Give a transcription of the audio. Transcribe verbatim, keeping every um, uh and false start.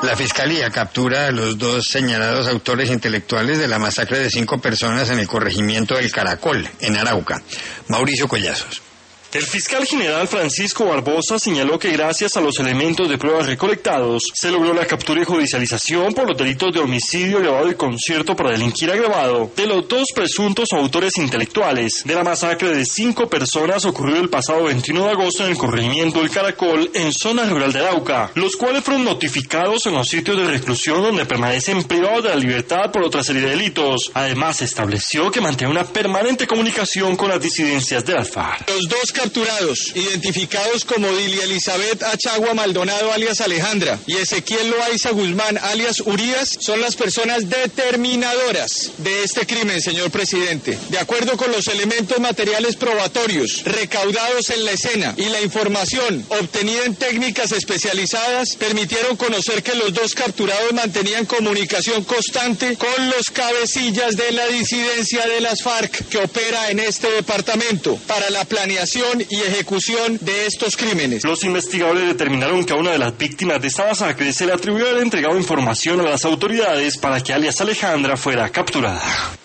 La Fiscalía captura a los dos señalados autores intelectuales de la masacre de cinco personas en el corregimiento del Caracol, en Arauca. Mauricio Collazos. El fiscal general Francisco Barbosa señaló que gracias a los elementos de pruebas recolectados se logró la captura y judicialización por los delitos de homicidio agravado y concierto para delinquir agravado de los dos presuntos autores intelectuales de la masacre de cinco personas ocurrido el pasado veintiuno de agosto en el corregimiento del Caracol en zona rural de Arauca, los cuales fueron notificados en los sitios de reclusión donde permanecen privados de la libertad por otra serie de delitos. Además, se estableció que mantiene una permanente comunicación con las disidencias de las FARC. Los dos capturados, identificados como Dilia Elizabeth Achagua Maldonado alias Alejandra y Ezequiel Loaiza Guzmán alias Urias, son las personas determinadoras de este crimen, señor presidente. De acuerdo con los elementos materiales probatorios recaudados en la escena y la información obtenida en técnicas especializadas, permitieron conocer que los dos capturados mantenían comunicación constante con los cabecillas de la disidencia de las FARC que opera en este departamento para la planeación y ejecución de estos crímenes. Los investigadores determinaron que a una de las víctimas de esta masacre se le atribuyó haber entregado información a las autoridades para que alias Alejandra fuera capturada.